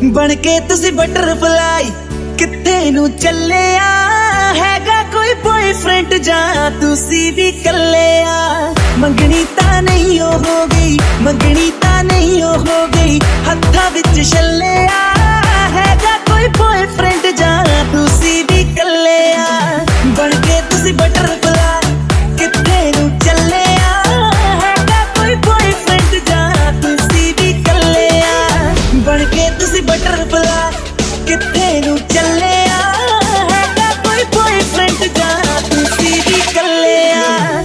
बनके तुसी बटरफ्लाई किथे नू चले आ हैगा कोई बॉयफ्रेंड जा तुसी भी कले आ। मंगनी ता नहीं हो गई, मंगनी ता नहीं हो गई, हत्था विच छले आ हैगा कोई बॉयफ्रेंड जा तुसी भी कले आ। बनके तुसी बटरफ्लाई किथे नू चले आ हैगा कोई बॉयफ्रेंड जा तुसी भी कले आ। बनके तुसी बटरफ्लाई किथे नू चले आ हैगा कोई बॉयफ्रेंड जा तुसी भी कले आ।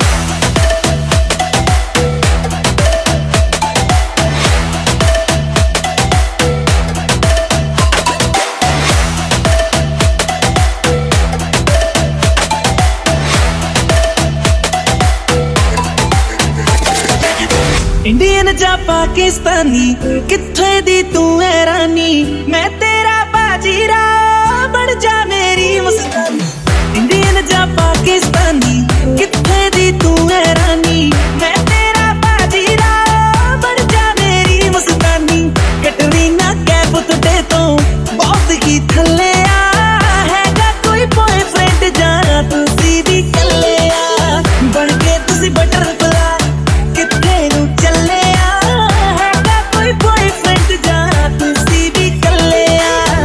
इंडियन जा पाकिस्तानी किथे दी तू है रानी, मैं तेरा बाजीरा बन जा मेरी मस्तानी। इंडियन जा पाकिस्तानी किथे दी तू है रानी, मैं तेरा बाजीरा बन जा मेरी मस्तानी। कटरीना कैफ तुटे तो बहुत ही थले आ हैगा कोई बॉयफ्रेंड जा तुसी भी कले आ। बनके तुसी बटरफ्लाई किथे नू चले आ हैगा कोई बॉयफ्रेंड जा तुसी भी कले आ।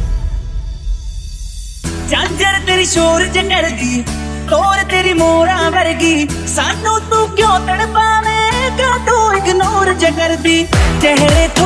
झांझर तेरी शोर च डरदी तोर तेरी मोरा वर्गी, सानू तू क्यों तड़पावेगा तू इग्नोर ज करदी। चेहरे